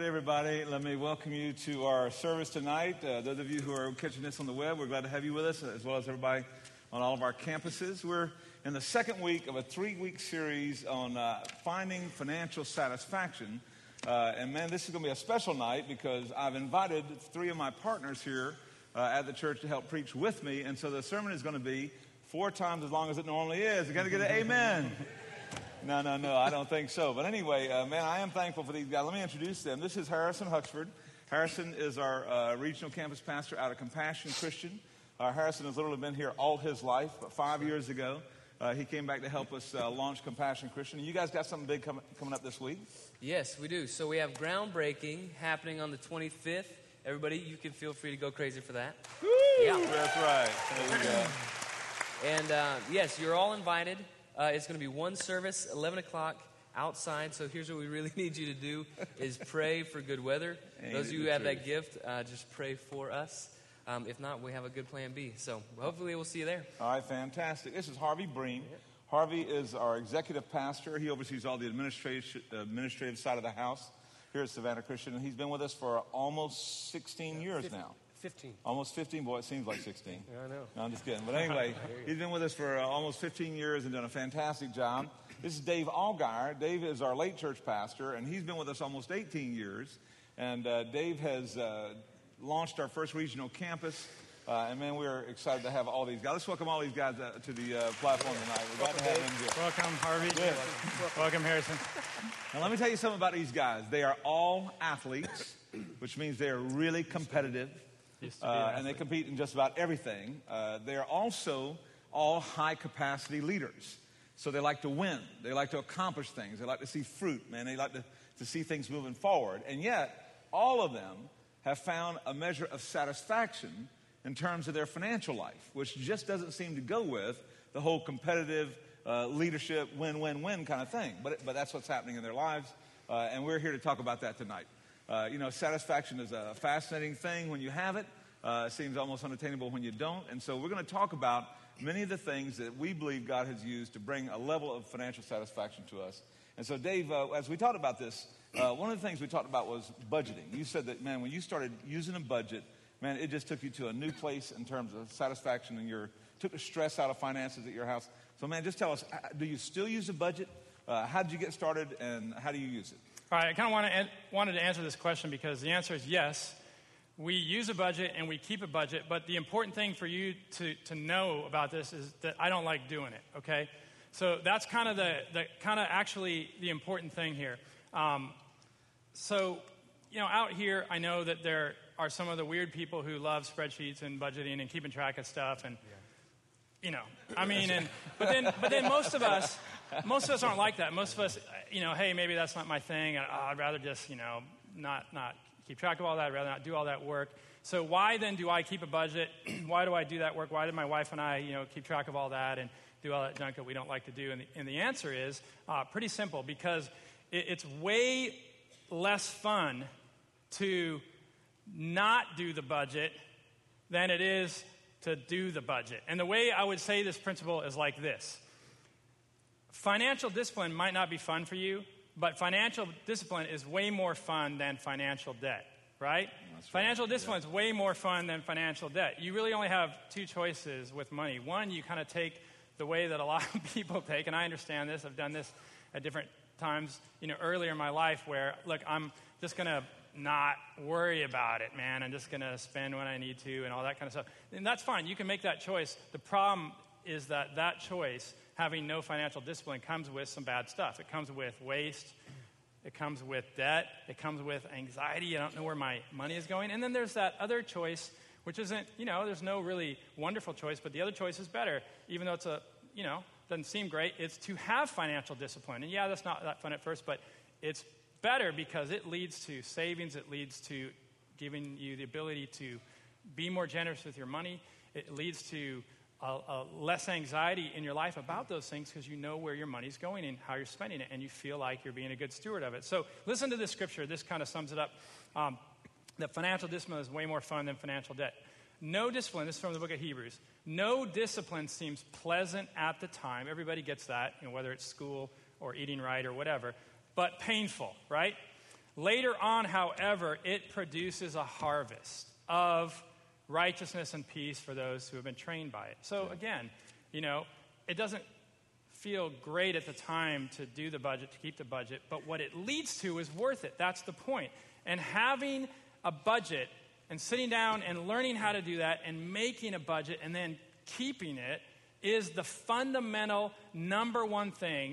everybody. Let me welcome you to our service tonight. Those of you who are catching this on the web, we're glad to have you with us, as well as everybody on all of our campuses. We're in the second week of a 3-week series on finding financial satisfaction. And man, this is going to be a special night because I've invited 3 of my partners here at the church to help preach with me. And so the sermon is going to be 4 times as long as it normally is. You got to get an amen. No, I don't think so. But anyway, man, I am thankful for these guys. Let me introduce them. This is Harrison Huxford. Harrison is our regional campus pastor out of Compassion Christian. Harrison has literally been here all his life, but 5 years ago, he came back to help us launch Compassion Christian. You guys got something big coming up this week? Yes, we do. So we have groundbreaking happening on the 25th. Everybody, you can feel free to go crazy for that. Woo! Yeah. That's right. There you go. And yes, you're all invited. It's going to be one service, 11 o'clock outside. So here's what we really need you to do is pray for good weather. Those of you who have that gift, just pray for us. If not, we have a good plan B. So hopefully we'll see you there. All right, fantastic. This is Harvey Breen. Harvey is our executive pastor. He oversees all the administrative side of the house here at Savannah Christian. And he's been with us for almost 16 years now. 15. Almost 15. Boy, it seems like 16. Yeah, I know. No, I'm just kidding. But anyway, he's been with us for almost 15 years and done a fantastic job. This is Dave Allgaier. Dave is our late church pastor, and he's been with us almost 18 years. And Dave has launched our first regional campus. And man, we're excited to have all these guys. Let's welcome all these guys to the platform tonight. We're glad to have them here. Welcome, Harvey. Yes. Welcome, Harrison. Now, let me tell you something about these guys. They are all athletes, which means they are really competitive. And they compete in just about everything. They are also all high-capacity leaders. So they like to win. They like to accomplish things. They like to see fruit, man. They like to see things moving forward. And yet, all of them have found a measure of satisfaction in terms of their financial life, which just doesn't seem to go with the whole competitive leadership, win-win-win kind of thing. But that's what's happening in their lives. And we're here to talk about that tonight. Satisfaction is a fascinating thing when you have it. It seems almost unattainable when you don't. And so we're going to talk about many of the things that we believe God has used to bring a level of financial satisfaction to us. And so, Dave, as we talked about this, one of the things we talked about was budgeting. You said that, man, when you started using a budget, man, it just took you to a new place in terms of satisfaction and took the stress out of finances at your house. So, man, just tell us, do you still use a budget? How did you get started, and how do you use it? All right, I kind of wanted to answer this question because the answer is yes. We use a budget and we keep a budget, but the important thing for you to know about this is that I don't like doing it, okay? So that's kind of actually the important thing here. Out here, I know that there are some of the weird people who love spreadsheets and budgeting and keeping track of stuff, and but then most of us aren't like that. Most of us, hey, maybe that's not my thing. I'd rather just, not keep track of all that. I'd rather not do all that work. So why then do I keep a budget? Why do I do that work? Why do my wife and I, keep track of all that and do all that junk that we don't like to do? And the answer is pretty simple, because it's way less fun to not do the budget than it is to do the budget. And the way I would say this principle is like this. Financial discipline might not be fun for you, but financial discipline is way more fun than financial debt, right? That's financial discipline is way more fun than financial debt. You really only have 2 choices with money. One, you kind of take the way that a lot of people take, and I understand this. I've done this at different times, earlier in my life where, look, I'm just going to not worry about it, man. I'm just going to spend when I need to and all that kind of stuff. And that's fine. You can make that choice. The problem is that choice, having no financial discipline, comes with some bad stuff. It comes with waste. It comes with debt. It comes with anxiety. I don't know where my money is going. And then there's that other choice, which isn't, there's no really wonderful choice, but the other choice is better, even though it's doesn't seem great. It's to have financial discipline. And yeah, that's not that fun at first, but it's better because it leads to savings. It leads to giving you the ability to be more generous with your money. It leads to less anxiety in your life about those things because you know where your money's going and how you're spending it, and you feel like you're being a good steward of it. So listen to this scripture. This kind of sums it up. That financial discipline is way more fun than financial debt. No discipline, this is from the book of Hebrews. No discipline seems pleasant at the time. Everybody gets that, whether it's school or eating right or whatever, but painful, right? Later on, however, it produces a harvest of righteousness and peace for those who have been trained by it. So again, it doesn't feel great at the time to do the budget, to keep the budget, but what it leads to is worth it. That's the point. And having a budget and sitting down and learning how to do that and making a budget and then keeping it is the fundamental number one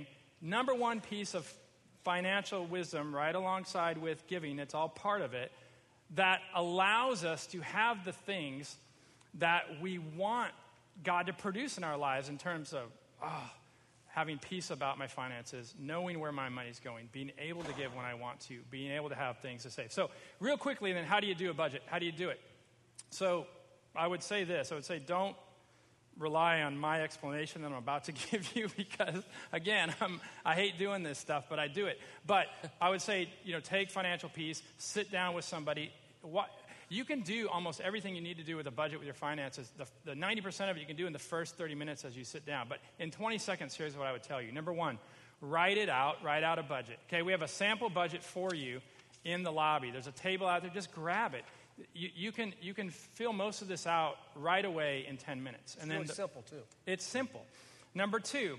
piece of financial wisdom, right alongside with giving. It's all part of it, that allows us to have the things that we want God to produce in our lives in terms of having peace about my finances, knowing where my money's going, being able to give when I want to, being able to have things to save. So real quickly then, how do you do a budget? How do you do it? So I would say this. I would say don't rely on my explanation that I'm about to give you because, again, I hate doing this stuff, but I do it. But I would say, take financial peace, sit down with somebody. You can do almost everything you need to do with a budget with your finances. The 90% of it you can do in the first 30 minutes as you sit down. But in 20 seconds, here's what I would tell you. Number one, write out a budget. Okay, we have a sample budget for you in the lobby. There's a table out there. Just grab it. You can fill most of this out right away in 10 minutes. And it's really simple, too. It's simple. Number two,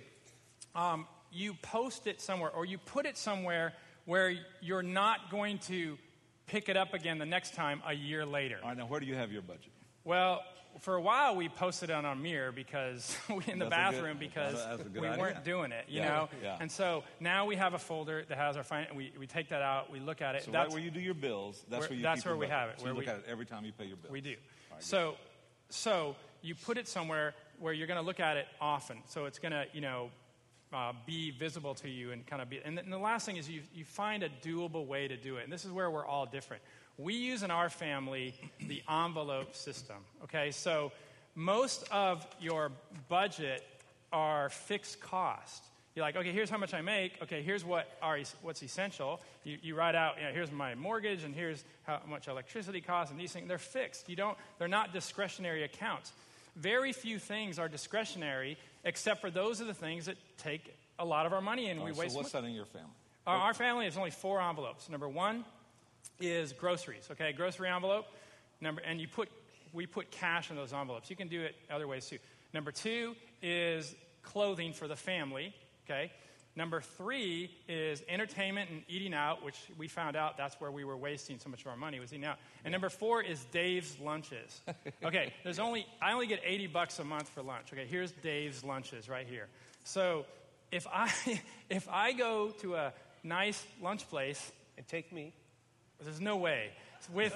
you post it somewhere or you put it somewhere where you're not going to pick it up again the next time a year later. All right, now where do you have your budget? Well, for a while we posted it on our mirror because in the bathroom because we weren't doing it, you know? Yeah. And so now we have a folder that has our we take that out, we look at it. So right where you do your bills, that's where you That's where we have it. So you look at it every time you pay your bills. We do. Right, So you put it somewhere where you're going to look at it often. So it's going to, be visible to you and kind of be. And the last thing is you find a doable way to do it. And this is where we're all different. We use in our family the envelope system. Okay, so most of your budget are fixed cost. You're like, okay, here's how much I make. Okay, here's what's essential. You write out, here's my mortgage, and here's how much electricity costs, and these things. They're fixed. They're not discretionary accounts. Very few things are discretionary, except for those are the things that take a lot of our money, and we waste. So what's that in your family? Our family is only 4 envelopes. Number one is groceries. Okay, grocery envelope. And we put cash in those envelopes. You can do it other ways too. Number 2 is clothing for the family. Okay. Number 3 is entertainment and eating out, which we found out that's where we were wasting so much of our money, was eating out. And number 4 is Dave's lunches. Okay, I only get $80 a month for lunch. Okay, here's Dave's lunches right here. So if I go to a nice lunch place and take me, there's no way. Look,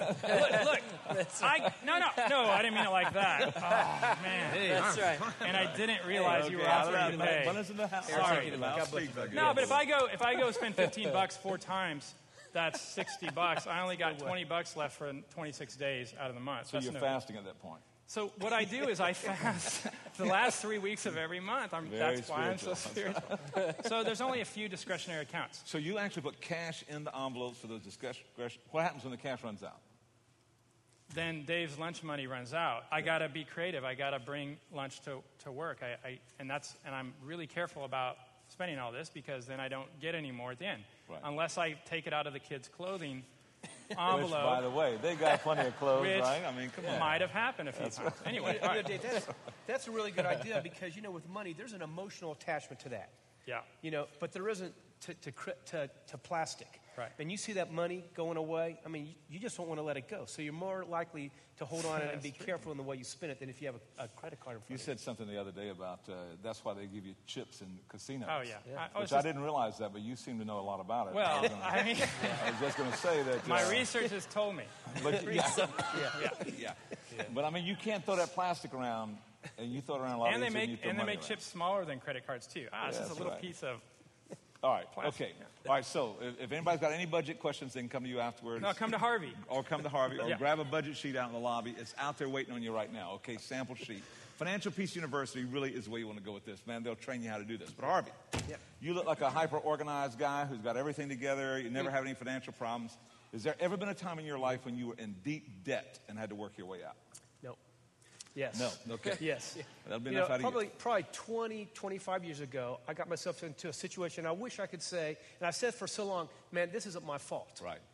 no, I didn't mean it like that. Oh, man. Hey, that's right. And I didn't realize you were offering to pay. Sorry. No, but if I go spend $15 4 times, that's $60. I only got $20 left for 26 days out of the month. So you're fasting at that point. So what I do is I fast the last 3 weeks of every month. That's why I'm so spiritual. So there's only a few discretionary accounts. So you actually put cash in the envelopes for those discretionary. What happens when the cash runs out? Then Dave's lunch money runs out. I got to be creative. I got to bring lunch to work. And I'm really careful about spending all this because then I don't get any more at the end. Right. Unless I take it out of the kids' clothing envelope. Which, by the way, they got plenty of clothes, right? I mean, come on. Might have happened a few times. Anyway, all right. Dave, that's a really good idea because, with money, there's an emotional attachment to that. Yeah. But there isn't to plastic. Right. And you see that money going away, you just don't want to let it go. So you're more likely to hold on and be careful in the way you spend it than if you have a credit card in front of you. You said something the other day about that's why they give you chips in casinos. Oh, yeah. I didn't realize that, but you seem to know a lot about it. Well, I was just going to say that. My research has told me. But, yeah. But, you can't throw that plastic around, and you throw it around a lot and of they make chips smaller than credit cards, too. This is a little piece of... All right, okay. All right, so if anybody's got any budget questions, they can come to you afterwards. No, come to Harvey. Or come to Harvey, or grab a budget sheet out in the lobby. It's out there waiting on you right now, okay? Sample sheet. Financial Peace University really is the way you want to go with this, man. They'll train you how to do this. But Harvey, you look like a hyper-organized guy who's got everything together. You never have any financial problems. Has there ever been a time in your life when you were in deep debt and had to work your way out? No. Yes. No, okay. Yes. That'll be enough out of you. Probably 20, 25 years ago, I got myself into a situation I wish I could say, and I said for so long, man, this isn't my fault. Right.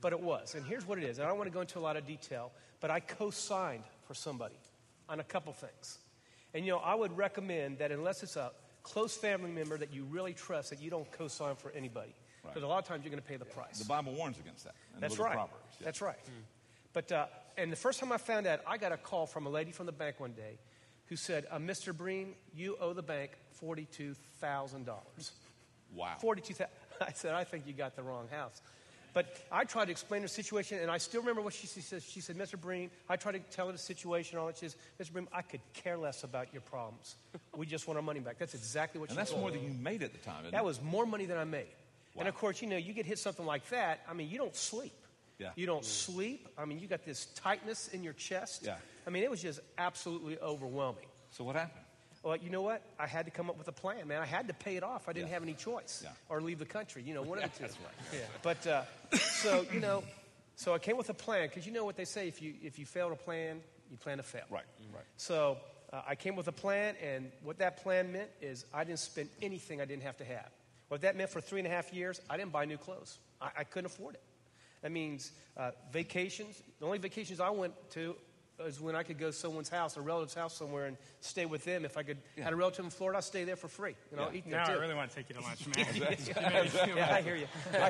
But it was. And here's what it is. And I don't want to go into a lot of detail, but I co-signed for somebody on a couple things. And, I would recommend that unless it's a close family member that you really trust, that you don't co-sign for anybody. Because a lot of times you're going to pay the price. The Bible warns against that. That's right. That's right. But, and the first time I found out, I got a call from a lady from the bank one day who said, Mr. Breen, you owe the bank $42,000. Wow. $42,000. I said, I think you got the wrong house. But I tried to explain her situation, and I still remember what she said. She said, Mr. Breen, I tried to tell her the situation, all that. She says, Mr. Breen, I could care less about your problems. We just want our money back. That's exactly what she told me. And that's more than you made at the time, isn't it? That was more money than I made. Wow. And, of course, you get hit something like that. I mean, you don't sleep. Yeah. You don't sleep. I mean, you got this tightness in your chest. Yeah. I mean, it was just absolutely overwhelming. So what happened? Well, you know what? I had to come up with a plan, man. I had to pay it off. I didn't have any choice. Or leave the country, one of the two. That's right. Yeah. But, so I came with a plan, because you know what they say, if you fail to plan, you plan to fail. Right. So I came with a plan, and what that plan meant is I didn't spend anything I didn't have to have. What that meant for 3.5 years, I didn't buy new clothes. I couldn't afford it. That means vacations. The only vacations I went to is when I could go to someone's house, a relative's house somewhere, and stay with them. If I had a relative in Florida, I'd stay there for free. I'll eat there now too. I really want to take you to lunch, man. Yeah, I hear you.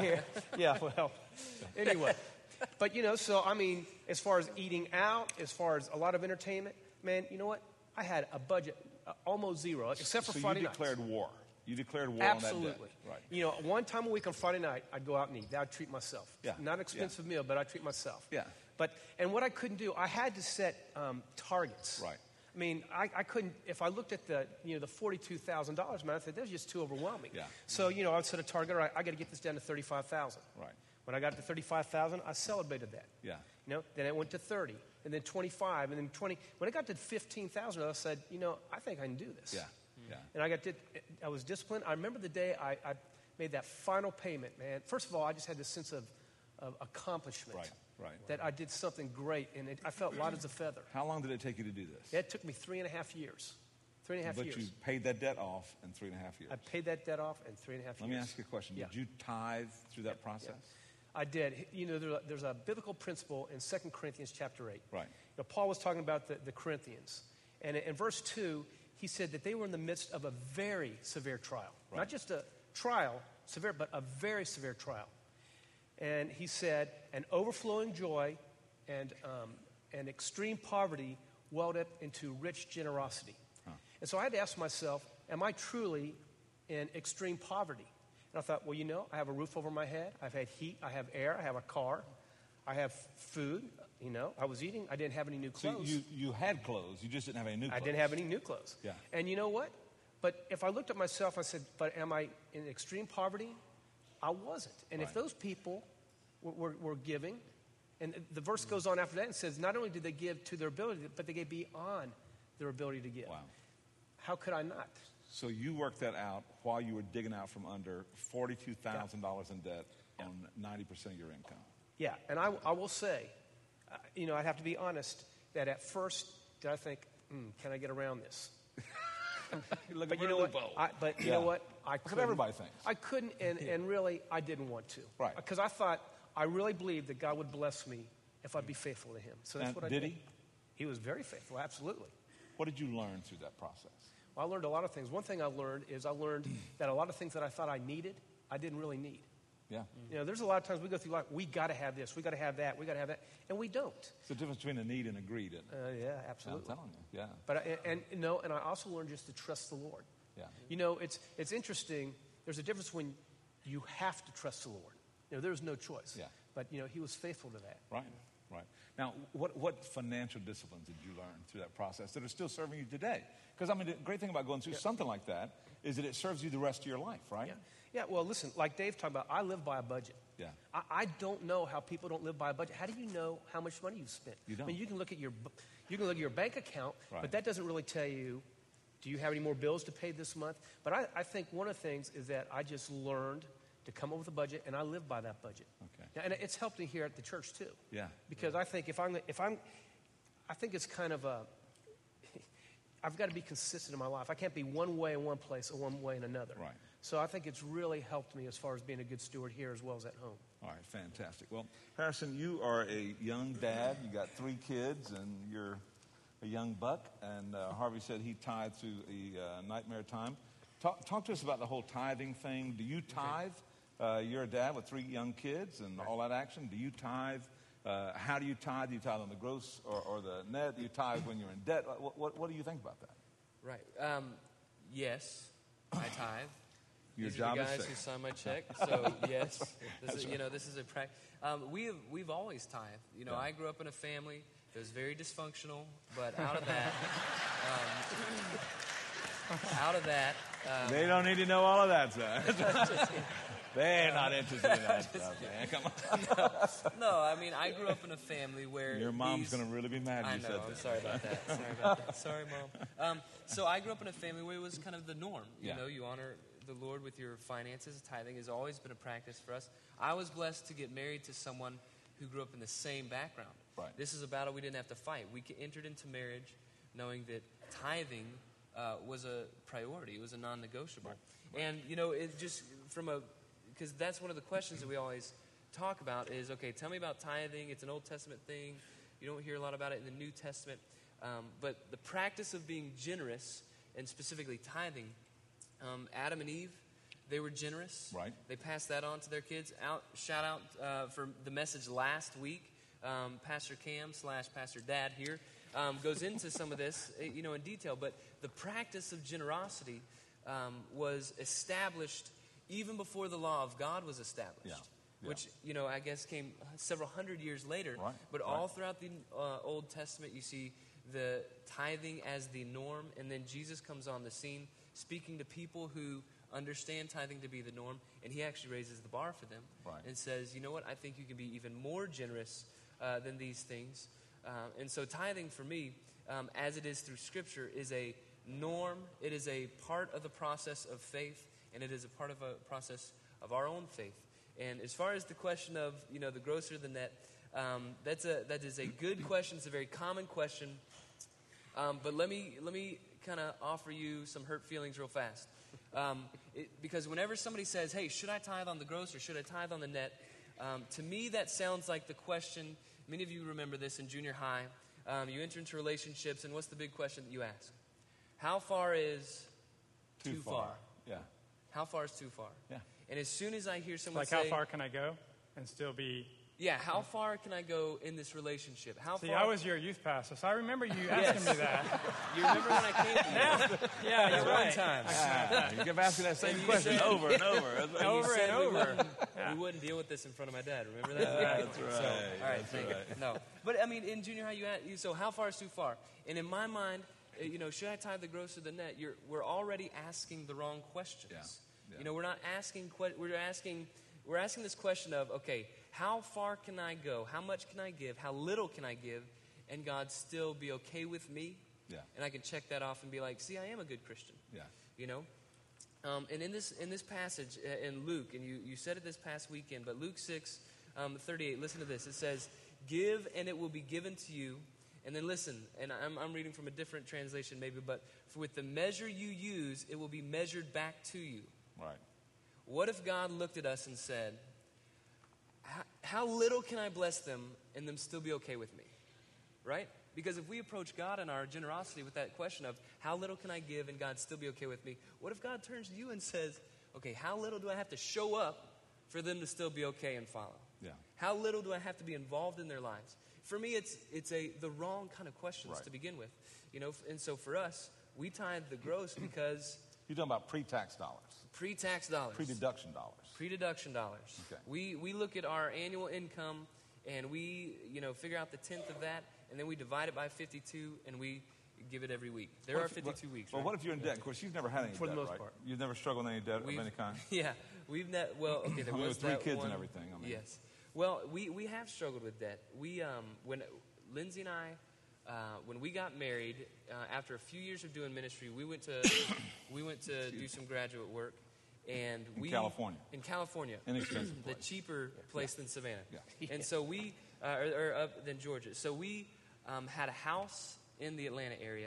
Yeah, well, anyway. But, so, I mean, as far as eating out, as far as a lot of entertainment, man, you know what? I had a budget almost zero, except for Friday nights. So you declared war. You declared war Absolutely. on that debt. Right. One time a week on Friday night, I'd go out and eat. I'd treat myself. Yeah. Not an expensive meal, but I'd treat myself. Yeah. And what I couldn't do, I had to set targets. Right. I mean, I couldn't, if I looked at the $42,000, man, I thought that was just too overwhelming. Yeah. So, I'd set a target, all right, I got to get this down to $35,000. Right. When I got to $35,000, I celebrated that. Yeah. Then it went to 30, and then 25, and then 20. When I got to $15,000, I said, I think I can do this. Yeah. Yeah. And I was disciplined. I remember the day I made that final payment, man. First of all, I just had this sense of accomplishment. Right. That I did something great, and I felt light as a feather. How long did it take you to do this? It took me 3.5 years. 3.5 years. But you paid that debt off in 3.5 years. I paid that debt off in 3.5 years. Let me ask you a question. Yeah. Did you tithe through that process? Yeah. I did. There's a biblical principle in 2 Corinthians chapter 8. Right. Paul was talking about the Corinthians. And in verse 2, he said that they were in the midst of a very severe trial. Right. Not just a trial, severe, but a very severe trial. And he said, an overflowing joy and extreme poverty welled up into rich generosity. Huh. And so I had to ask myself, am I truly in extreme poverty? And I thought, well, I have a roof over my head. I've had heat. I have air. I have a car. I have food. I was eating. I didn't have any new clothes. So you had clothes. You just didn't have any new clothes. I didn't have any new clothes. Yeah. And you know what? But if I looked at myself, I said, but am I in extreme poverty? I wasn't. And if those people were giving, and the verse goes on after that and says, not only did they give to their ability, but they gave beyond their ability to give. Wow. How could I not? So you worked that out while you were digging out from under $42,000 in debt on 90% of your income. Yeah, and I will say, I'd have to be honest, that at first, did I think, can I get around this? But you know what? You know what? I couldn't. That's what everybody thinks. I couldn't, and really, I didn't want to. Right. Because I thought, I really believed that God would bless me if I'd be faithful to Him. So that's what I did. Did He? He was very faithful, absolutely. What did you learn through that process? Well, I learned a lot of things. One thing I learned that a lot of things that I thought I needed, I didn't really need. Yeah. There's a lot of times we go through life, we got to have this, we got to have that, and we don't. It's the difference between a need and a greed, isn't it? Yeah, absolutely. I'm telling you, yeah. But and I also learned just to trust the Lord. Yeah. It's interesting. There's a difference when you have to trust the Lord. There's no choice. Yeah. But He was faithful to that. Right. Now, what financial disciplines did you learn through that process that are still serving you today? Because the great thing about going through something like that is that it serves you the rest of your life, right? Yeah. Well, listen, like Dave talked about, I live by a budget. Yeah. I don't know how people don't live by a budget. How do you know how much money you've spent? You don't. I mean, you can look at your bank account, right. But that doesn't really tell you, do you have any more bills to pay this month? But I think one of the things is that I just learned to come up with a budget, and I live by that budget. Okay. And it's helped me here at the church too. Yeah. Because I think I think it's kind of I've got to be consistent in my life. I can't be one way in one place and one way in another. Right. So I think it's really helped me as far as being a good steward here as well as at home. All right, fantastic. Well, Harrison, you are a young dad. You got 3 kids, and you're a young buck. And Harvey said he tithed through a nightmare time. Talk to us about the whole tithing thing. Do you tithe? You're a dad with 3 young kids and all that action. Do you tithe? How do you tithe? Do you tithe on the gross or the net? Do you tithe when you're in debt? What do you think about that? Right. Yes, I tithe. Your These job are the is guys safe. who sign my check. So yes, this is a practice. We've always tithed. Yeah. I grew up in a family that was very dysfunctional, but out of that, They don't need to know all of that, son. They're not interested in that stuff, man. Come on. no, I mean I grew up in a family where Your mom's going to really be mad I you know. said I'm that. sorry about that. Sorry, Mom. So I grew up in a family where it was kind of the norm. Yeah. You honor the Lord with your finances. Tithing has always been a practice for us. I was blessed to get married to someone who grew up in the same background. Right. This is a battle we didn't have to fight. We entered into marriage knowing that tithing was a priority. It was a non-negotiable. Right. And, it just because that's one of the questions that we always talk about is, okay, tell me about tithing. It's an Old Testament thing. You don't hear a lot about it in the New Testament. But the practice of being generous, and specifically tithing, Adam and Eve, they were generous. Right. They passed that on to their kids. Shout out for the message last week. Pastor Cam / Pastor Dad here goes into some of this, in detail. But the practice of generosity was established even before the law of God was established. Yeah. Which, I guess came several hundred years later. Right. But all throughout the Old Testament, you see the tithing as the norm. And then Jesus comes on the scene speaking to people who understand tithing to be the norm. And he actually raises the bar for them. Right. And says, you know what, I think you can be even more generous than these things. And so tithing for me, as it is through Scripture, is a norm. It is a part of the process of faith. And it is a part of a process of our own faith. And as far as the question of, the gross or the net, that is a good question. It's a very common question. But let me kind of offer you some hurt feelings real fast. Because whenever somebody says, hey, should I tithe on the gross or should I tithe on the net? To me, that sounds like the question, many of you remember this in junior high. You enter into relationships, and what's the big question that you ask? How far is too far? Yeah. How far is too far? Yeah. And as soon as I hear someone Like, say, how far can I go and still be... yeah, how far can I go in this relationship? How See, far? I was your youth pastor, so I remember you asking me that. You remember when I came to you? Yeah, you're One right. time. You kept asking that same And you question said- over and over. That's And you Over said and we over. wouldn't- Yeah. We wouldn't deal with this in front of my dad. Remember that? That's right. So, all right, That's thank right. you. No, but I mean, in junior high, so how far is too far? And in my mind, should I tithe the gross or the net? We're already asking the wrong questions. Yeah. We're not asking. We're asking this question of, okay, how far can I go? How much can I give? How little can I give? And God still be okay with me? Yeah. And I can check that off and be like, see, I am a good Christian. Yeah. And in this passage in Luke, and you said it this past weekend, but Luke 6:38, listen to this. It says, give and it will be given to you. And then listen, and I'm reading from a different translation maybe, but for with the measure you use, it will be measured back to you. Right. What if God looked at us and said, how little can I bless them and them still be okay with me? Right? Because if we approach God in our generosity with that question of how little can I give and God still be okay with me, what if God turns to you and says, okay, how little do I have to show up for them to still be okay and follow? Yeah. How little do I have to be involved in their lives? For me, it's the wrong kind of questions Right. to begin with. And so for us, we tithe the gross because You're talking about pre-tax dollars, pre-tax dollars. pre-deduction dollars. Pre-deduction dollars. Okay. We look at our annual income and we, figure out the 10th of that, and then we divide it by 52 and we give it every week. There are 52 weeks, Well, right? what if you're in debt? Of course, you've never had any For the debt, most right? part. You've never struggled with any debt of We've- any kind? Yeah, there I mean, was with three that kids one. and everything, I mean. Yes. Well, we have struggled with debt. When Lindsay and I, when we got married, after a few years of doing ministry, we went to do some graduate work, and In California. In California, Inexpensive the place. cheaper place than Savannah. Yeah. And so or up than Georgia. So we had a house in the Atlanta area.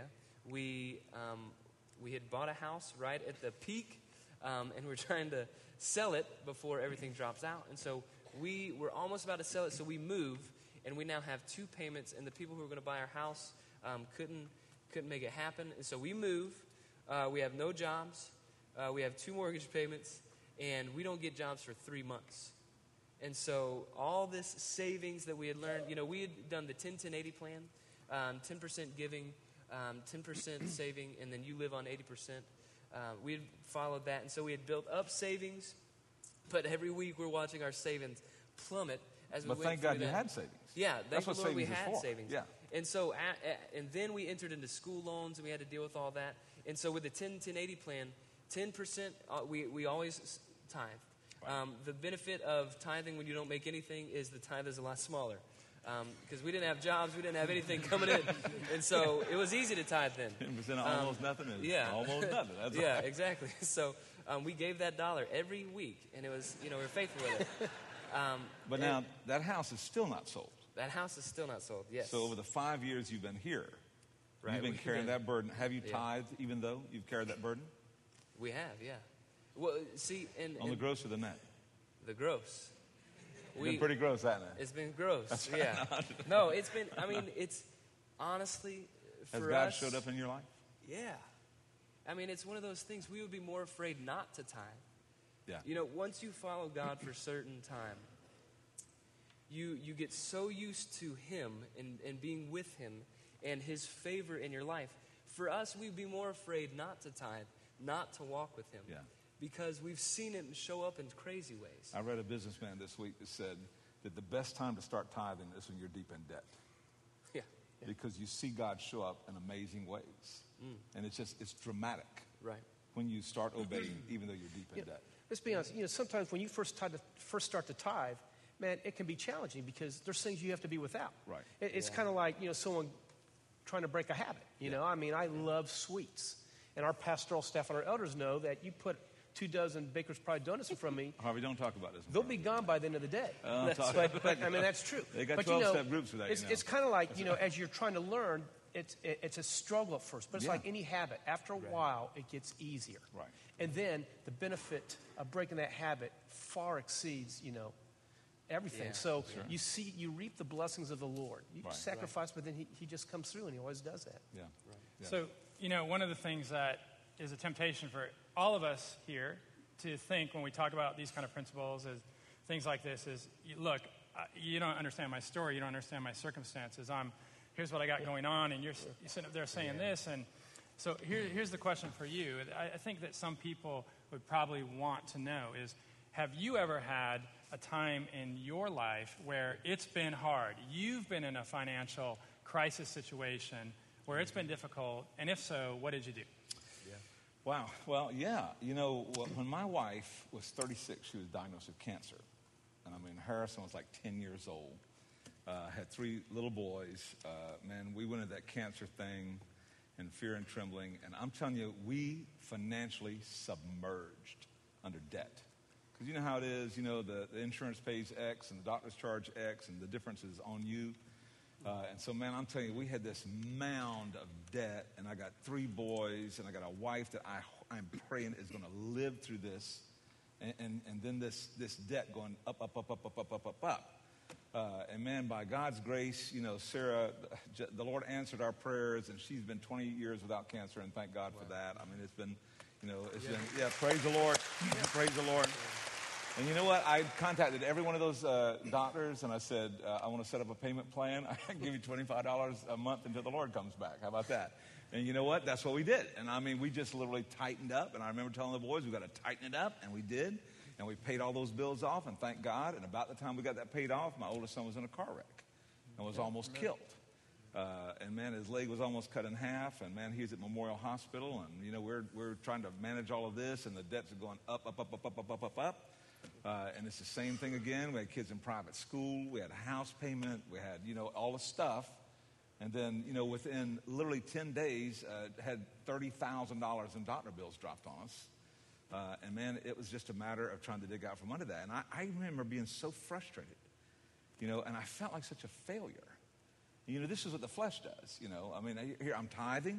we had bought a house right at the peak, and we're trying to sell it before everything drops out. And so we were almost about to sell it, so we move, and we now have 2 payments, and the people who were going to buy our house couldn't make it happen. And so we move. We have no jobs. We have 2 mortgage payments, and we don't get jobs for 3 months. And so all this savings that we had learned, we had done the 10-10-80 plan, 10% giving, 10% saving, and then you live on 80%. We had followed that, and so we had built up savings, but every week we're watching our savings plummet as we went through that. But thank God you had savings. Yeah, that's what Lord, savings we had is for. savings. Yeah. And so, and then we entered into school loans, and we had to deal with all that. And so with the 10-10-80 plan, 10%, we always tithe. Right. The benefit of tithing when you don't make anything is the tithe is a lot smaller. Because we didn't have jobs, we didn't have anything coming in. And so it was easy to tithe then. 10% almost nothing is almost nothing. That's yeah, exactly. So we gave that dollar every week, and it was, we were faithful with it. But now, that house is still not sold. That house is still not sold, yes. So over the 5 years you've been here, right, you've been carrying that burden. Have you tithed even though you've carried that burden? We have, yeah. Well, see, on the gross or the net? The gross. It's been pretty gross, hasn't it? It's been gross, yeah. No, it's been, it's honestly, for us. Has God showed up in your life? Yeah. It's one of those things, we would be more afraid not to tithe. Yeah. Once you follow God for a certain time, you get so used to Him and being with Him and His favor in your life. For us, we'd be more afraid not to tithe, not to walk with Him. Yeah. Because we've seen Him show up in crazy ways. I read a businessman this week that said that the best time to start tithing is when you're deep in debt. Yeah. Because you see God show up in amazing ways. And it's dramatic. Right. When you start obeying, even though you're deep in debt. Let's be honest. Sometimes when you first start to tithe, man, it can be challenging because there's things you have to be without. Right. It's kind of like, someone trying to break a habit. I love sweets. And our pastoral staff and our elders know that you put 2 dozen Baker's Pride donuts in front of me. Harvey, don't talk about this. They'll be gone by the end of the day. But that's true. They got 12-step groups for that. It's kind of like, as you're trying to learn, it's a struggle at first. But it's like any habit. After a while, it gets easier. Right. And then the benefit of breaking that habit far exceeds, everything. Yeah, so you reap the blessings of the Lord. You sacrifice, but then he just comes through, and He always does that. Yeah. Right. Yeah. So, one of the things that is a temptation for all of us here to think when we talk about these kind of principles is things like this is, look, you don't understand my story. You don't understand my circumstances. Here's what I got going on, and you're sitting up there saying this. And so here's the question for you. I think that some people would probably want to know is, have you ever had a time in your life where it's been hard? You've been in a financial crisis situation where it's been difficult, and if so, what did you do? Yeah. Wow. Well, yeah. When my wife was 36, she was diagnosed with cancer. And Harrison was like 10 years old. Had 3 little boys. Man, we went into that cancer thing in fear and trembling. And I'm telling you, we financially submerged under debt. Because you know how it is, the insurance pays X and the doctors charge X and the difference is on you. And so, man, I'm telling you, we had this mound of debt, and I got 3 boys, and I got a wife that I'm praying is going to live through this, and then this debt going up. And, man, by God's grace, Sarah, the Lord answered our prayers, and she's been 20 years without cancer, and thank God for that. It's been, praise the Lord. Praise the Lord. And you know what? I contacted every one of those doctors, and I said, I want to set up a payment plan. I can give you $25 a month until the Lord comes back. How about that? And you know what? That's what we did. And we just literally tightened up. And I remember telling the boys, we've got to tighten it up. And we did. And we paid all those bills off, and thank God. And about the time we got that paid off, my oldest son was in a car wreck and was almost killed. And, man, his leg was almost cut in half. And, man, he's at Memorial Hospital. And, we're trying to manage all of this, and the debts are going up. And it's the same thing again. We had kids in private school. We had a house payment. We had, all the stuff. And then, within literally 10 days, had $30,000 in doctor bills dropped on us. And, man, it was just a matter of trying to dig out from under that. And I remember being so frustrated, and I felt like such a failure. This is what the flesh does, here I'm tithing.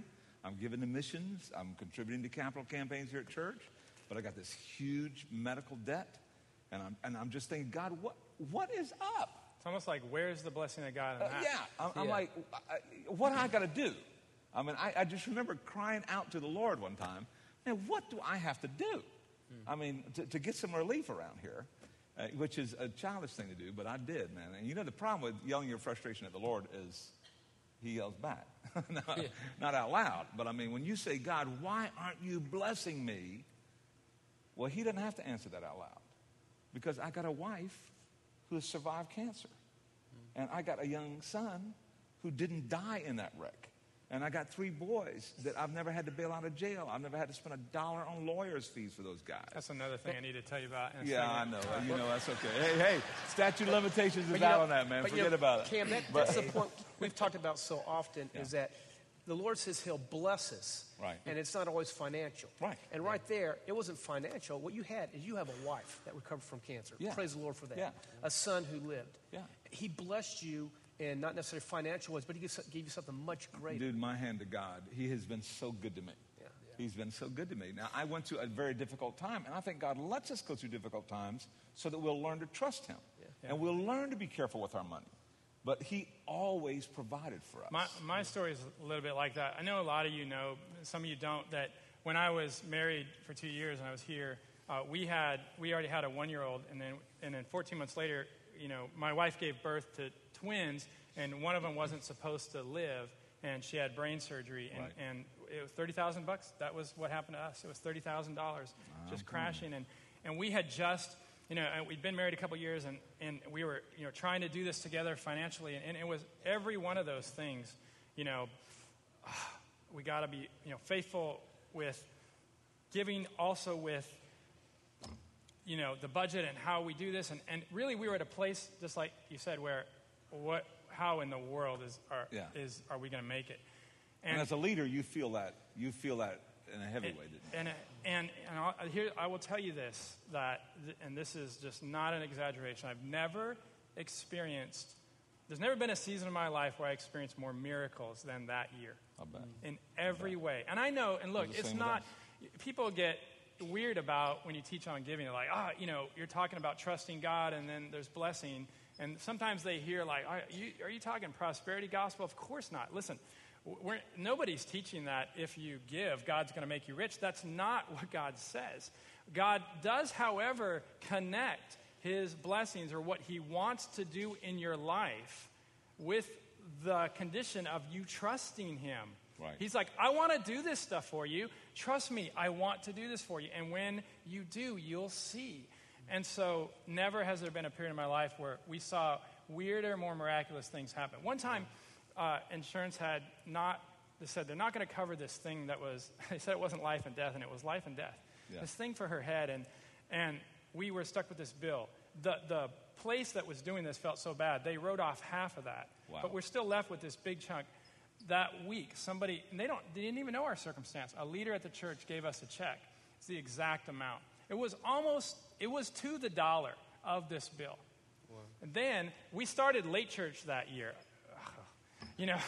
I'm giving to missions. I'm contributing to capital campaigns here at church. But I got this huge medical debt. And I'm just thinking, God, what is up? It's almost like, where's the blessing of God in that? I'm like, what I got to do? I mean, I just remember crying out to the Lord one time, man, what do I have to do? I mean, to get some relief around here, which is a childish thing to do, but I did, man. And you know, the problem with yelling your frustration at the Lord is he yells back. Not out loud, but I mean, when you say, God, why aren't you blessing me? Well, he doesn't have to answer that out loud because I got a wife who has survived cancer. And I got a young son who didn't die in that wreck. And I got 3 boys that I've never had to bail out of jail. I've never had to spend $1 on lawyers' fees for those guys. That's another thing I need to tell you about. In a Yeah, I second. know. You know, that's okay. Hey, statute of limitations is out on that, man. Forget about it. Cam, that's the point we've talked about so often is that the Lord says he'll bless us. Right. And it's not always financial. Right. And right there, it wasn't financial. What you had is you have a wife that recovered from cancer. Yeah. Praise the Lord for that. Yeah. A son who lived. Yeah. He blessed you in not necessarily financial ways, but he gave you something much greater. Dude, my hand to God. He has been so good to me. Yeah. He's been so good to me. Now, I went through a very difficult time, and I think God lets us go through difficult times so that we'll learn to trust him. Yeah. And we'll learn to be careful with our money. But he always provided for us. My story is a little bit like that. I know a lot of you know, some of you don't, that when I was married for 2 years and I was here, we already had a 1-year-old, and then 14 months later, you know, my wife gave birth to twins, and one of them wasn't supposed to live, and she had brain surgery, and it was $30,000. That was what happened to us. It was $30,000 just crashing, and we had just, you know, we'd been married a couple years, and we were, you know, trying to do this together financially, and it was every one of those things, you know, we got to be, you know, faithful with giving, also with, you know, the budget and how we do this, and really we were at a place, just like you said, where how in the world are we going to make it? And as a leader, you feel that in a heavy way, didn't you? I will tell you this, and this is just not an exaggeration. There's never been a season in my life where I experienced more miracles than that year. I bet. In every way. And I know, and look, it's not, people get weird about when you teach on giving. They're like, you know, you're talking about trusting God and then there's blessing. And sometimes they hear like, are you talking prosperity gospel? Of course not. Listen, nobody's teaching that if you give, God's going to make you rich. That's not what God says. God does, however, connect his blessings or what he wants to do in your life with the condition of you trusting him. Right. He's like, I want to do this stuff for you. Trust me, I want to do this for you. And when you do, you'll see. And so never has there been a period in my life where we saw weirder, more miraculous things happen. One time, insurance they said they're not going to cover this thing they said it wasn't life and death, and it was life and death. Yeah. This thing for her head, and we were stuck with this bill. The place that was doing this felt so bad, they wrote off half of that. Wow. But we're still left with this big chunk. That week, somebody, and they didn't even know our circumstance. A leader at the church gave us a check. It's the exact amount. It was to the dollar of this bill. Wow. And then we started late church that year. You know,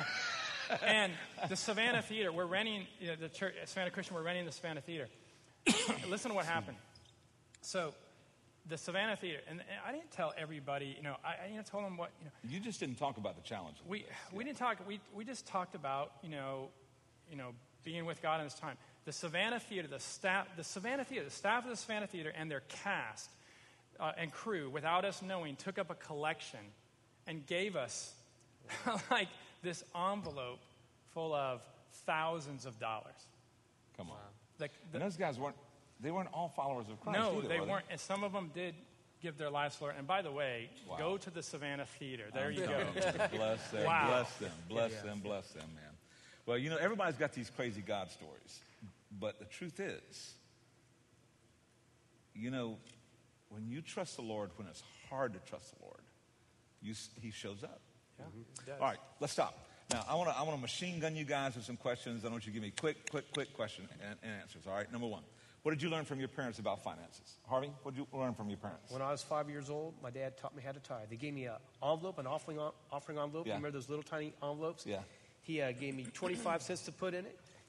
and the Savannah Theater, we're renting, you know, the church, Savannah Christian, we're renting the Savannah Theater. Listen to what happened. So, the Savannah Theater, and I didn't tell everybody, you know, I told them what, you know. You just didn't talk about the challenge. We didn't talk, we just talked about, you know, being with God in this time. The Savannah Theater, the staff of the Savannah Theater and their cast and crew, without us knowing, took up a collection and gave us like this envelope full of thousands of dollars. Come on. And those guys weren't all followers of Christ. No, either, they were weren't. And some of them did give their lives for it. And by the way, go to the Savannah Theater. There you go. Bless them, wow. bless them, man. Well, you know, everybody's got these crazy God stories. But the truth is, you know, when you trust the Lord, when it's hard to trust the Lord, he shows up. Yeah, all right, let's stop. Now, I want to machine gun you guys with some questions. I want you to give me quick question and answers. All right, number one. What did you learn from your parents about finances? Harvey, what did you learn from your parents? When I was 5 years old, my dad taught me how to tithe. They gave me an envelope, an offering envelope. Yeah. Remember those little tiny envelopes? Yeah. He gave me 25 cents to put in it.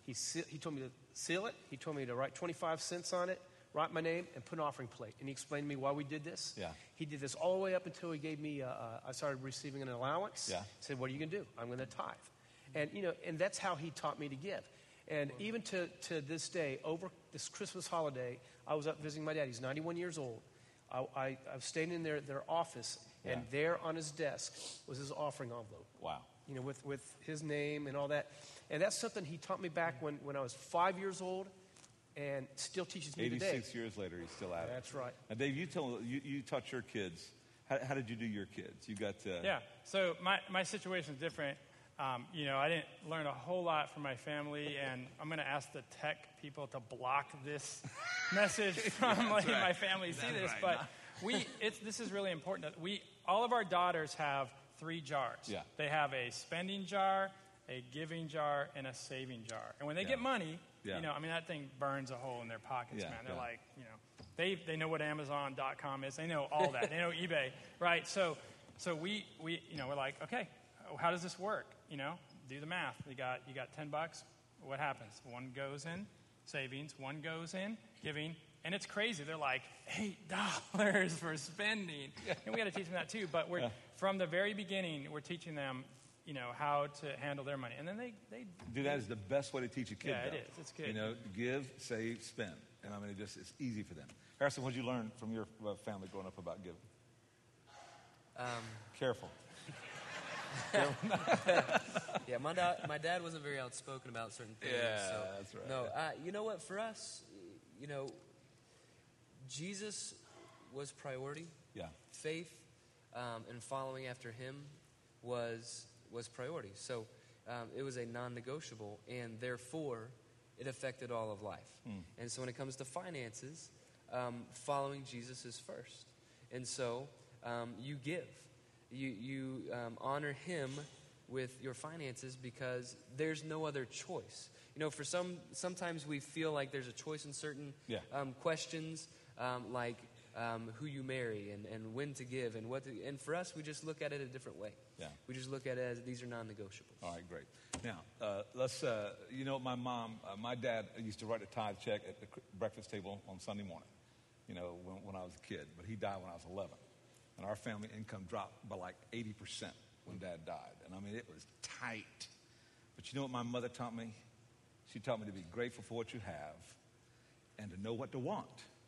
He told me to seal it. He told me to write 25 cents on it, write my name, and put an offering plate. And he explained to me why we did this. Yeah. He did this all the way up until he gave me, I started receiving an allowance. Yeah. He said, what are you going to do? I'm going to tithe. And, and that's how he taught me to give. And even to this day, over this Christmas holiday, I was up visiting my dad. He's 91 years old. I was staying in their office, and there on his desk was his offering envelope. Wow. With his name and all that. And that's something he taught me back when I was 5 years old, and still teaches me today. 86 years later, he's still at it. That's right. Now, Dave, you taught your kids. How did you do your kids? You got Yeah. So my situation is different. I didn't learn a whole lot from my family, and I'm going to ask the tech people to block this message from letting my family see this. Right. But this is really important. All of our daughters have 3 jars. Yeah. They have a spending jar, a giving jar, and a saving jar. And when they get money, that thing burns a hole in their pockets, man. They're like, they know what Amazon.com is. They know all that. They know eBay, right? So we we're like, okay, how does this work? Do the math. You got $10. What happens? One goes in savings, one goes in giving, and it's crazy. They're like $8 for spending, and we got to teach them that too. But from the very beginning, we're teaching them, how to handle their money, and then they do that is the best way to teach a kid. Yeah, though. it is. It's good. Give, save, spend, and it's easy for them. Harrison, what did you learn from your family growing up about giving? Careful. Yeah, my dad wasn't very outspoken about certain things. Yeah, so, that's right. No, you know what? For us, Jesus was priority. Yeah. Faith and following after him was priority. So it was a non-negotiable, and therefore it affected all of life. And so when it comes to finances, following Jesus is first. And so you give. You honor him with your finances because there's no other choice. For sometimes we feel like there's a choice in certain questions, like who you marry and when to give and what to, and for us, we just look at it a different way. Yeah. We just look at it as these are non-negotiables. All right, great. Now, let's, my mom, my dad used to write a tithe check at the breakfast table on Sunday morning, when I was a kid, but he died when I was 11. And our family income dropped by like 80% when Dad died. And it was tight. But you know what my mother taught me? She taught me to be grateful for what you have and to know what to want.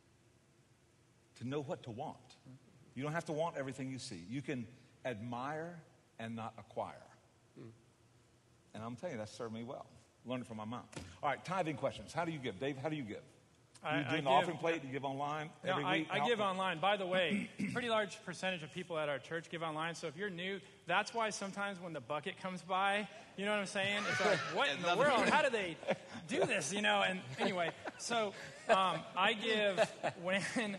To know what to want. You don't have to want everything you see. You can admire and not acquire. And I'm telling you, that served me well. Learned it from my mom. All right, tithing questions. How do you give? Dave, how do you give? You do an offering plate? Do you give online every week? I give online. By the way, pretty large percentage of people at our church give online. So if you're new, that's why sometimes when the bucket comes by, you know what I'm saying? It's like, what in the world? How do they do this? And anyway, so I give when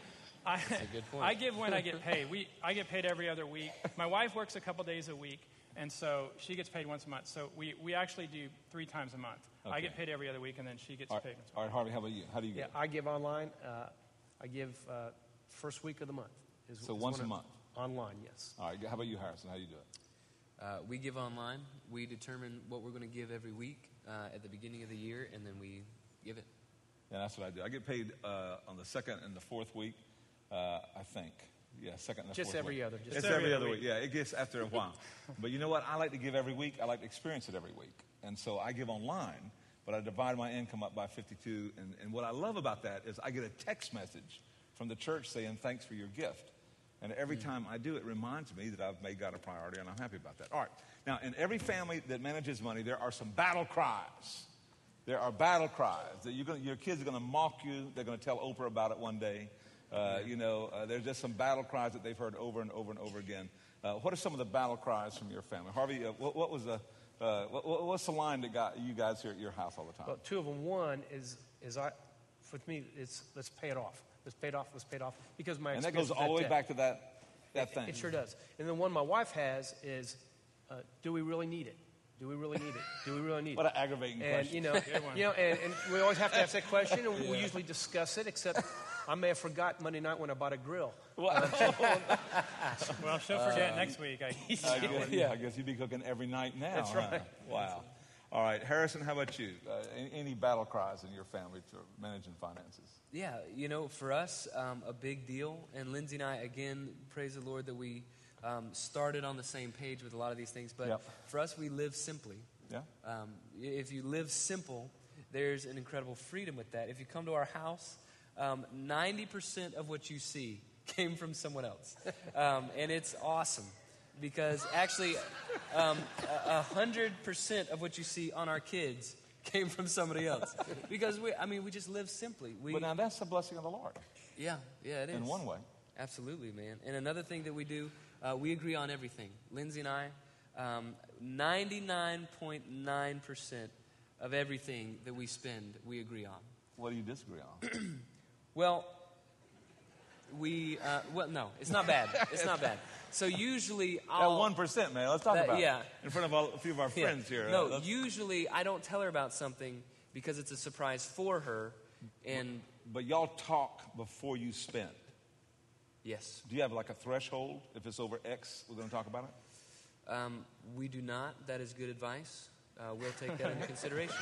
I give when I get paid. I get paid every other week. My wife works a couple days a week, and so she gets paid once a month. So we actually do 3 times a month. Okay. I get paid every other week, and then she gets paid once a month. All right, Harvey, how about you? How do you give? Yeah, I give online. I give first week of the month. So once a month? Online, yes. All right, how about you, Harrison? How do you do it? We give online. We determine what we're going to give every week at the beginning of the year, and then we give it. Yeah, that's what I do. I get paid on the second and the fourth week, I think. Yeah, second and the just fourth every week. Other. Just it's every other week. Yeah, it gets after a while. But you know what? I like to give every week. I like to experience it every week. And so I give online, but I divide my income up by 52. And what I love about that is I get a text message from the church saying, thanks for your gift. And every time I do, it reminds me that I've made God a priority, and I'm happy about that. All right. Now, in every family that manages money, there are some battle cries. There are battle cries. That your kids are going to mock you. They're going to tell Oprah about it one day. There's just some battle cries that they've heard over and over and over again. What are some of the battle cries from your family? Harvey, what's the line that got you guys here at your house all the time? Well, 2 of them. One is for me, it's let's pay it off. Let's pay it off. Let's pay it off. Because my and that goes all the way back to that thing. It sure does. And then one my wife has is, do we really need it? Do we really need it? Do we really need it? What an aggravating question. And we always have to ask that question, and we usually discuss it, except I may have forgot Monday night when I bought a grill. Well, she'll forget next week. I guess you'd be cooking every night now. That's right. Wow. All right, Harrison, how about you? Any battle cries in your family for managing finances? Yeah, for us, a big deal. And Lindsay and I, again, praise the Lord that we started on the same page with a lot of these things. But for us, we live simply. Yeah. If you live simple, there's an incredible freedom with that. If you come to our house, 90% of what you see came from someone else. And it's awesome. Because actually, 100% of what you see on our kids came from somebody else. Because we just live simply. But now that's the blessing of the Lord. Yeah, it is. In one way. Absolutely, man. And another thing that we do, we agree on everything. Lindsay and I, 99.9% of everything that we spend, we agree on. What do you disagree on? Well, no, it's not bad. It's not bad. So usually I'll... That 1%, man. Let's talk about it. In front of a few of our friends here. No, usually I don't tell her about something because it's a surprise for her. But y'all talk before you spend. Yes. Do you have like a threshold? If it's over X, we're going to talk about it? We do not. That is good advice. We'll take that into consideration.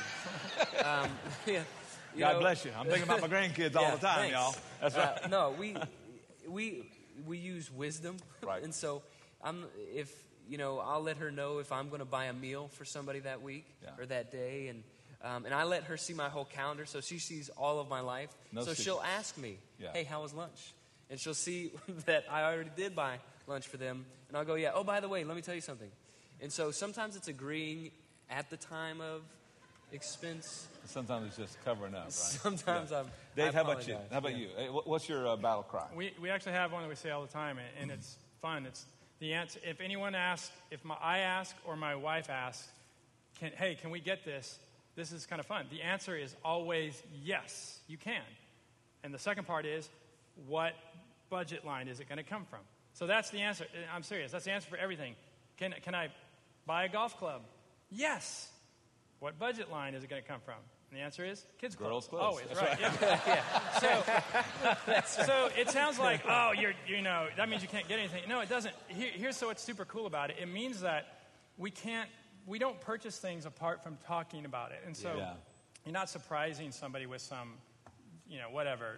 God bless you. I'm thinking about my grandkids all the time, thanks. y'all. That's right. No, we use wisdom, right? And so I'll let her know if I'm going to buy a meal for somebody that week or that day, and I let her see my whole calendar, so she sees all of my life. She'll ask me, "Hey, how was lunch?" And she'll see that I already did buy lunch for them, and I'll go, "Yeah. Oh, by the way, let me tell you something." And so sometimes it's agreeing at the time of expense. Sometimes it's just covering up, right? Sometimes Dave, how about you? How about you? What's your battle cry? We actually have one that we say all the time, and it's fun. It's the answer. If anyone asks, I ask or my wife asks, can we get this? This is kind of fun. The answer is always yes, you can. And the second part is, what budget line is it going to come from? So that's the answer. I'm serious. That's the answer for everything. Can I buy a golf club? Yes. What budget line is it going to come from? And the answer is kids' club. Girls' clubs. Always, right? Yeah. So it sounds like, that means you can't get anything. No, it doesn't. Here's what's super cool about it. It means that we don't purchase things apart from talking about it. And so you're not surprising somebody with some, whatever,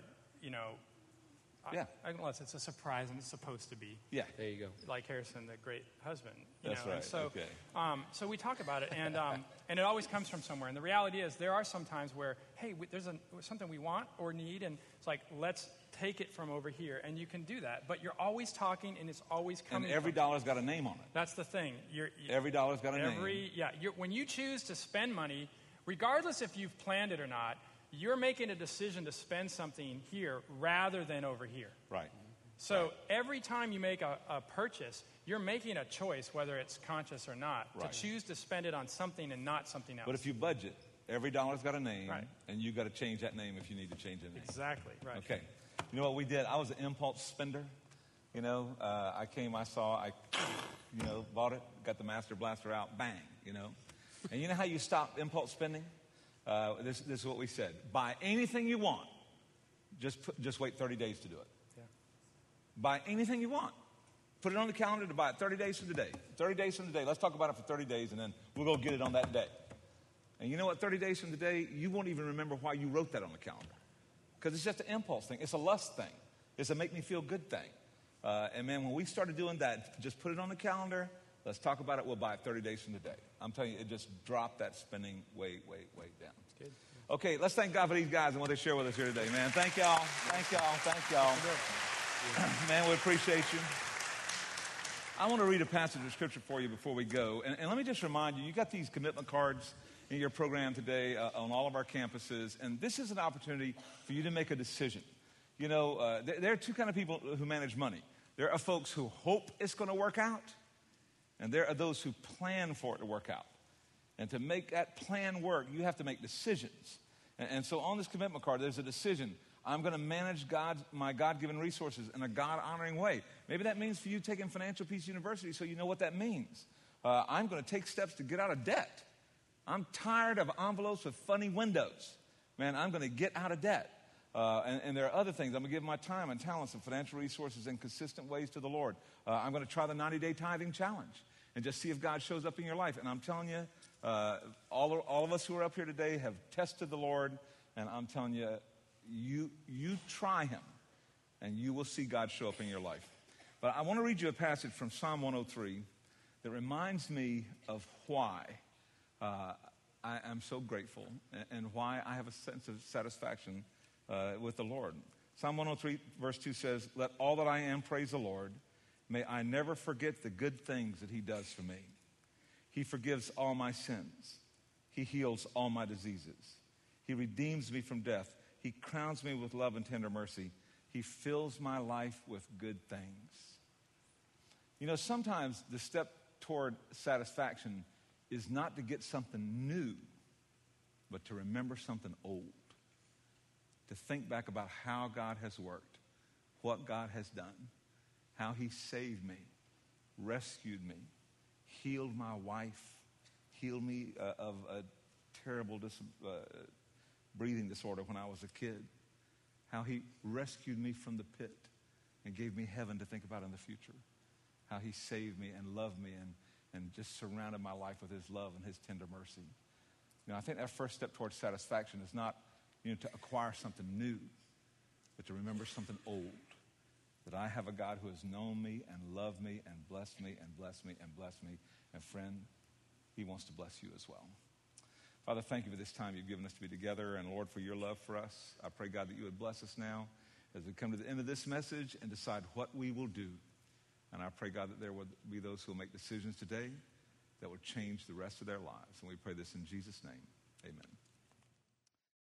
unless it's a surprise and it's supposed to be. Yeah. There you go. Like Harrison, the great husband. That's right. And so, okay. So we talk about it, and it always comes from somewhere. And the reality is, there are some times where, hey, there's something we want or need, and it's like, let's take it from over here, and you can do that. But you're always talking, and it's always coming. And every dollar's got a name on it. That's the thing. Every dollar's got a name. When you choose to spend money, regardless if you've planned it or not, you're making a decision to spend something here rather than over here. Right. So every time you make a purchase, you're making a choice, whether it's conscious or not, to choose to spend it on something and not something else. But if you budget, every dollar's got a name, right, and you got to change that name if you need to change the name. Exactly, right. Okay. You know what we did? I was an impulse spender. I came, I saw, bought it, got the Master Blaster out, bang, And you know how you stop impulse spending? This is what we said. Buy anything you want. Just wait 30 days to do it. Yeah. Buy anything you want. Put it on the calendar to buy it 30 days from today. 30 days from today. Let's talk about it for 30 days, and then we'll go get it on that day. And you know what? 30 days from today, you won't even remember why you wrote that on the calendar. Because it's just an impulse thing. It's a lust thing. It's a make me feel good thing. And man, when we started doing that, just put it on the calendar. Let's talk about it. We'll buy it 30 days from today. I'm telling you, it just dropped that spending way, way, way down. Good. Okay, let's thank God for these guys and what they share with us here today, man. Thank y'all. Thank y'all. Thank y'all. Man, we appreciate you. I want to read a passage of Scripture for you before we go. And let me just remind you, you got these commitment cards in your program today on all of our campuses. And this is an opportunity for you to make a decision. There are two kind of people who manage money. There are folks who hope it's going to work out. And there are those who plan for it to work out. And to make that plan work, you have to make decisions. And so on this commitment card, there's a decision. I'm going to manage my God-given resources in a God-honoring way. Maybe that means for you taking Financial Peace University so you know what that means. I'm going to take steps to get out of debt. I'm tired of envelopes with funny windows. Man, I'm going to get out of debt. And there are other things. I'm going to give my time and talents and financial resources in consistent ways to the Lord. I'm going to try the 90-day tithing challenge. and just see if God shows up in your life. And I'm telling you, all of us who are up here today have tested the Lord, and I'm telling you, you try him, and you will see God show up in your life. But I want to read you a passage from Psalm 103 that reminds me of why I am so grateful and why I have a sense of satisfaction with the Lord. Psalm 103 verse 2 says, "Let all that I am praise the Lord. May I never forget the good things that he does for me. He forgives all my sins. He heals all my diseases. He redeems me from death. He crowns me with love and tender mercy. He fills my life with good things." You know, sometimes the step toward satisfaction is not to get something new, but to remember something old. To think back about how God has worked, what God has done, how he saved me, rescued me, healed my wife, healed me of a terrible breathing disorder when I was a kid, how he rescued me from the pit and gave me heaven to think about in the future, how he saved me and loved me and just surrounded my life with his love and his tender mercy. You know, I think that first step towards satisfaction is not, to acquire something new, but to remember something old. That I have a God who has known me and loved me and blessed me and blessed me and blessed me. And friend, he wants to bless you as well. Father, thank you for this time you've given us to be together. And Lord, for your love for us. I pray, God, that you would bless us now as we come to the end of this message and decide what we will do. And I pray, God, that there would be those who will make decisions today that would change the rest of their lives. And we pray this in Jesus' name. Amen.